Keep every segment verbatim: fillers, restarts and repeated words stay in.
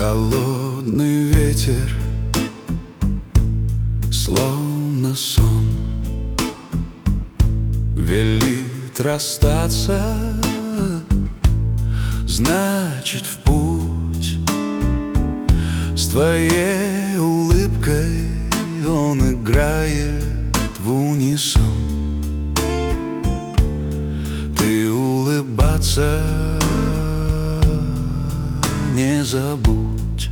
Холодный ветер, словно сон, велит расстаться, значит, в путь. С твоей улыбкой он играет в унисон. Ты улыбаться не забудь.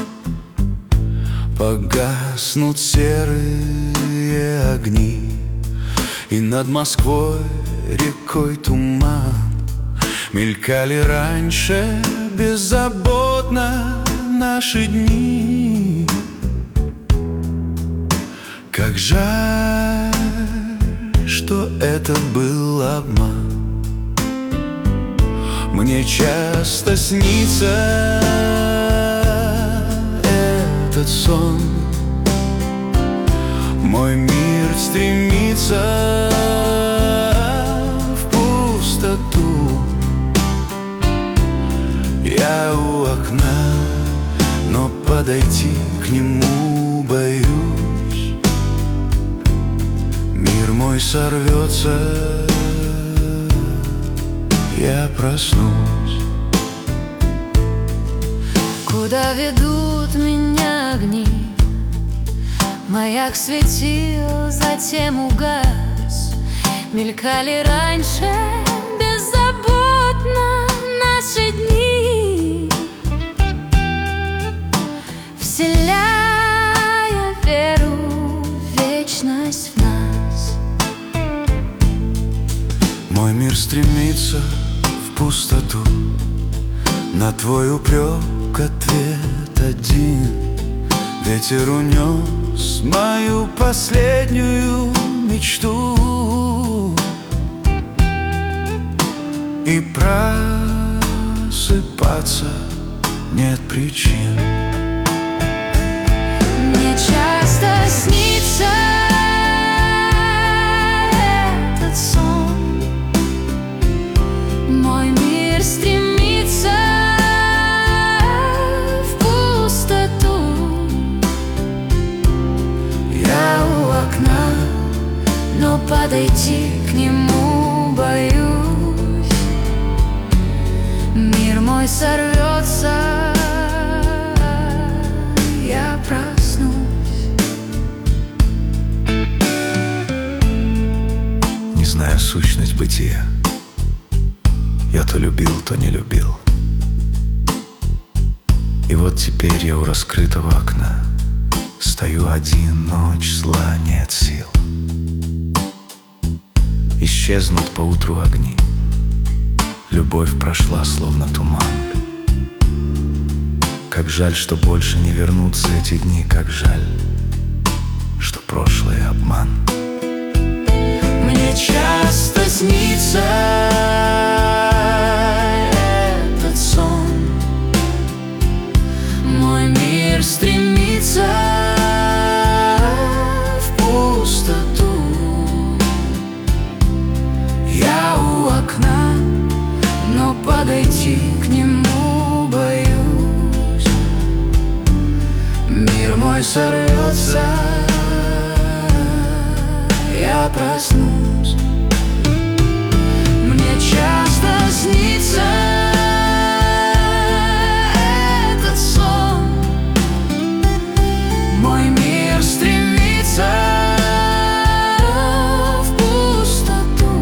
Погаснут серые огни, и над Москвой рекой туман. Мелькали раньше беззаботно наши дни. Как жаль, что это был обман. Мне часто снится этот сон. Мой мир стремится в пустоту. Я у окна, но подойти к нему боюсь. Мир мой сорвется, я проснусь. Куда ведут меня огни? Маяк светил, затем угас. Мелькали раньше беззаботно наши дни, вселяя веру в вечность в нас. Мой мир стремится в пустоту. На твой упрек ответ один. Ветер унес мою последнюю мечту. И просыпаться нет причин. Мне часто снится этот сон. Мой мир стремится в пустоту. Я у окна, но подойти к нему боюсь. Мир мой сорвется, я проснусь. Не зная сущность бытия, я то любил, то не любил. И вот теперь я у раскрытого окна. Стою один, ночь, зла нет сил. Исчезнут поутру огни. Любовь прошла, словно туман. Как жаль, что больше не вернутся эти дни. Как жаль, что прошлое обман. Мне часто снится этот сон. Мой мир стремится в пустоту. Я у окна, но подойти к нему боюсь. Мир мой сорвется, я проснусь. Мне часто снится этот сон. Мой мир стремится в пустоту.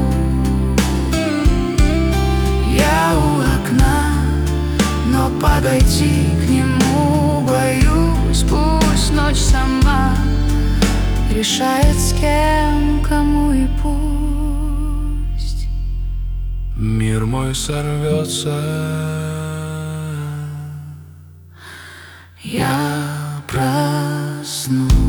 Я у окна, но подойти к нему боюсь. Пусть ночь сама решает, с кем, кому и пусть. Мир мой сорвется, Я проснусь.